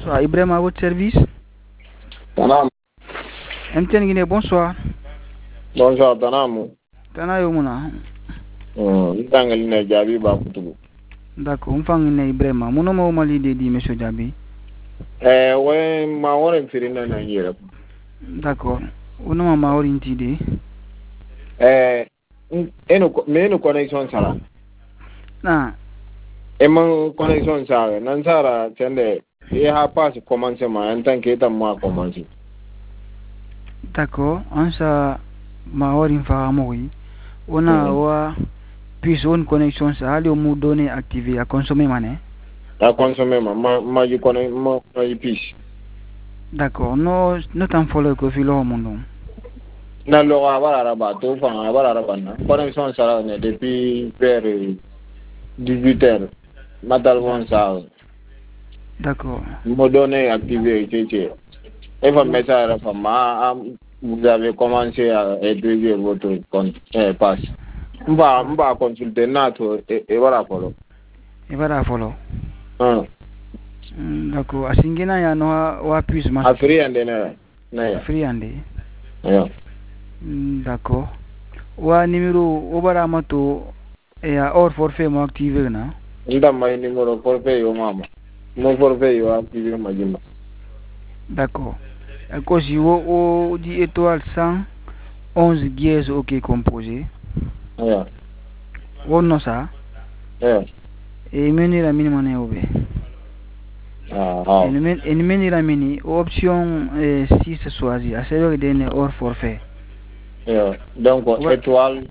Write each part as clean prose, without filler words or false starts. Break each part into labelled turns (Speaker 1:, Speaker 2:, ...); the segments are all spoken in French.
Speaker 1: Bonsoir, Ibrahim à votre service.
Speaker 2: Tanam.
Speaker 1: MTN Guinée, bonsoir.
Speaker 2: Bonsoir, Tanam.
Speaker 1: Tana Yomuna.
Speaker 2: Ntangali na Jabi ba kutubu.
Speaker 1: D'accord, on fait Ibrahim. Mon nom est Omali Dedi, monsieur Jabi.
Speaker 2: Ouais, ma wara firina na yera.
Speaker 1: D'accord. On nom ma orientide.
Speaker 2: Eno connexion sara.
Speaker 1: Na.
Speaker 2: Emang connexion sara. Nan sara tende e ha passe commencement en tant que moi commencer.
Speaker 1: D'accord, on sa ma orinfa amoi. On a wa puis une connexion ça allez au données activé à consommer mané.
Speaker 2: À consommer ma je connais ma piche.
Speaker 1: D'accord, no t'en follow que filo au monde.
Speaker 2: Na lo abara ba to fa abara ba na. Connexion sara ne depuis vers 18h. Matal ça.
Speaker 1: D'accord.
Speaker 2: Mo données activé etc. Et votre message vous avez commencé à étudier votre compte passe. On va consulter NATO et voilà follow.
Speaker 1: Et voilà follow. D'accord. Asingena ya no wa puisse ma.
Speaker 2: Free and na.
Speaker 1: Free and.
Speaker 2: Yeah.
Speaker 1: D'accord. Wa numéro obara mato et à hors forfait mo activé na.
Speaker 2: Ndama numéro forfait yo mama. Mon forfait yo activé majima.
Speaker 1: D'accord. À cause au dit étoile 111 dièse OK composé.
Speaker 2: Yeah.
Speaker 1: On non ça.
Speaker 2: Yeah.
Speaker 1: Et menu la minimum est ouvert. Et menu la mini option 6 choisi. À celle de hors forfait.
Speaker 2: Yeah. Donc étoile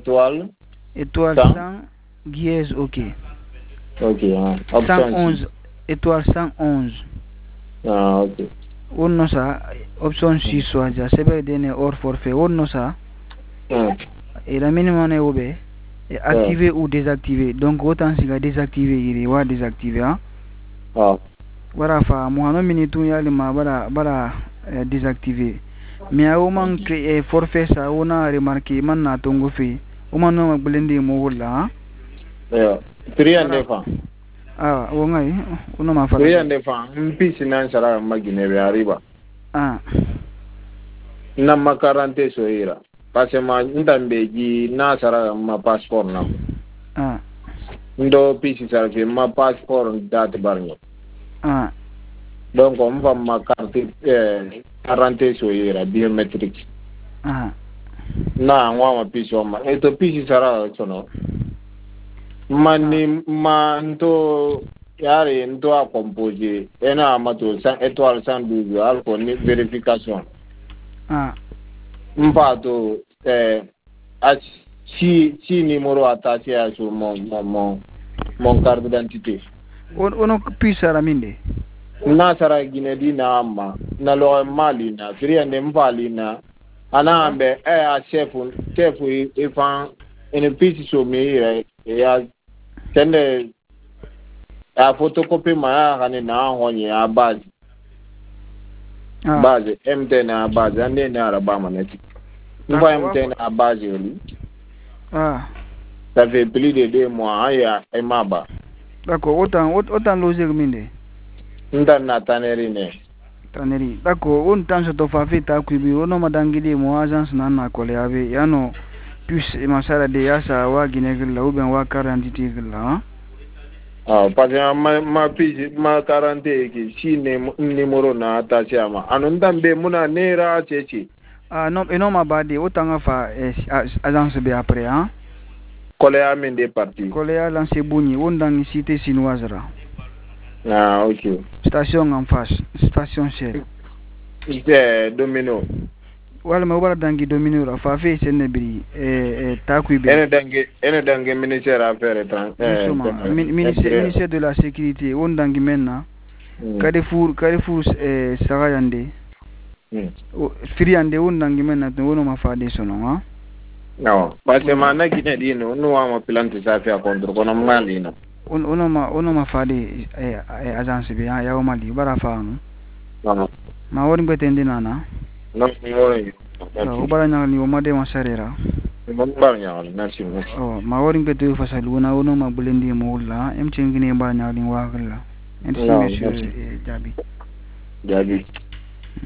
Speaker 1: 100 dièse OK.
Speaker 2: OK.
Speaker 1: Option 111 étoile 111.
Speaker 2: OK.
Speaker 1: On non ça option 6 choisi. À celle de hors forfait. On non ça. Et la minimum est ouvert. Et activer ou désactiver. Donc autant si la désactiver il va désactiver hein. Voilà fa mo hano minute yali ma bara désactiver. Mais au man créer forfait ça on a remarqué man na tongo fi. O man no blende mo wala hein.
Speaker 2: 300 francs.
Speaker 1: O ngai uno ma fa
Speaker 2: 300 francs. Mpisi nan sara magine be arriba. Na ma 40 so ira. Parce que ndambe ji na sara ma passeport na. Ndo pisi sara ke ma passeport date barnyo. Donc on va ma carte 40 so ira biométrique. Na ngwa ma pisi ma. Eto pisi sara sono. Mani manto yare ndo a composer. Ena amato 5 étoiles 112 alko ni vérification. Mpato si numéro attaché à sur mon carte d'identité.
Speaker 1: On puisse à la mine.
Speaker 2: Na sara Guinée na amma na lo mali na friende mbali na ana ambe a chef ifan une piste sur me ya tende a photocopie ma ya na honye a base MTN a base ande na araba maneti mva MTN a base oli ça fait plus de 2 mois ya emaba.
Speaker 1: D'accord, autant loger mine.
Speaker 2: Ndana taneri.
Speaker 1: D'accord, on tente de faire ta kubi, on a madangili mo agence na kole ave yano plus masara de yasa wa ginegla ou bien wa 40 tigla.
Speaker 2: Parce que ma 40 qui si numéro na attaché ama. Anondambe muna nera chechi.
Speaker 1: Non, et non ma badi autant fa agence be après hein.
Speaker 2: Koléa mende parti.
Speaker 1: Koléa lancé bouni, on dans cité chinoise là.
Speaker 2: OK.
Speaker 1: Station en face, station Shell.
Speaker 2: Domino.
Speaker 1: Wala ma wala dangi domino la fa fe senebri takuibe.
Speaker 2: Ene dangi ministère affaires étrangères.
Speaker 1: Ministère de la sécurité, on dangi maintenant. Carrefour Sarayande. Firiande on dangi maintenant, on ma fa de sono hein.
Speaker 2: Non, parce que mana Guinée dino no ama plante ça fait contre kono mali no.
Speaker 1: On ma fa de agence bi ya o mali bara fa no.
Speaker 2: Non.
Speaker 1: Ma woni betende nana.
Speaker 2: Non, woni.
Speaker 1: O bara nyali o made ma sarera.
Speaker 2: Mon bara nyali, merci.
Speaker 1: Ma woni betu fa saluna ono ma bulendi mo la em cengine bara nyali wa galla. Merci, monsieur Djabi.
Speaker 2: Djabi.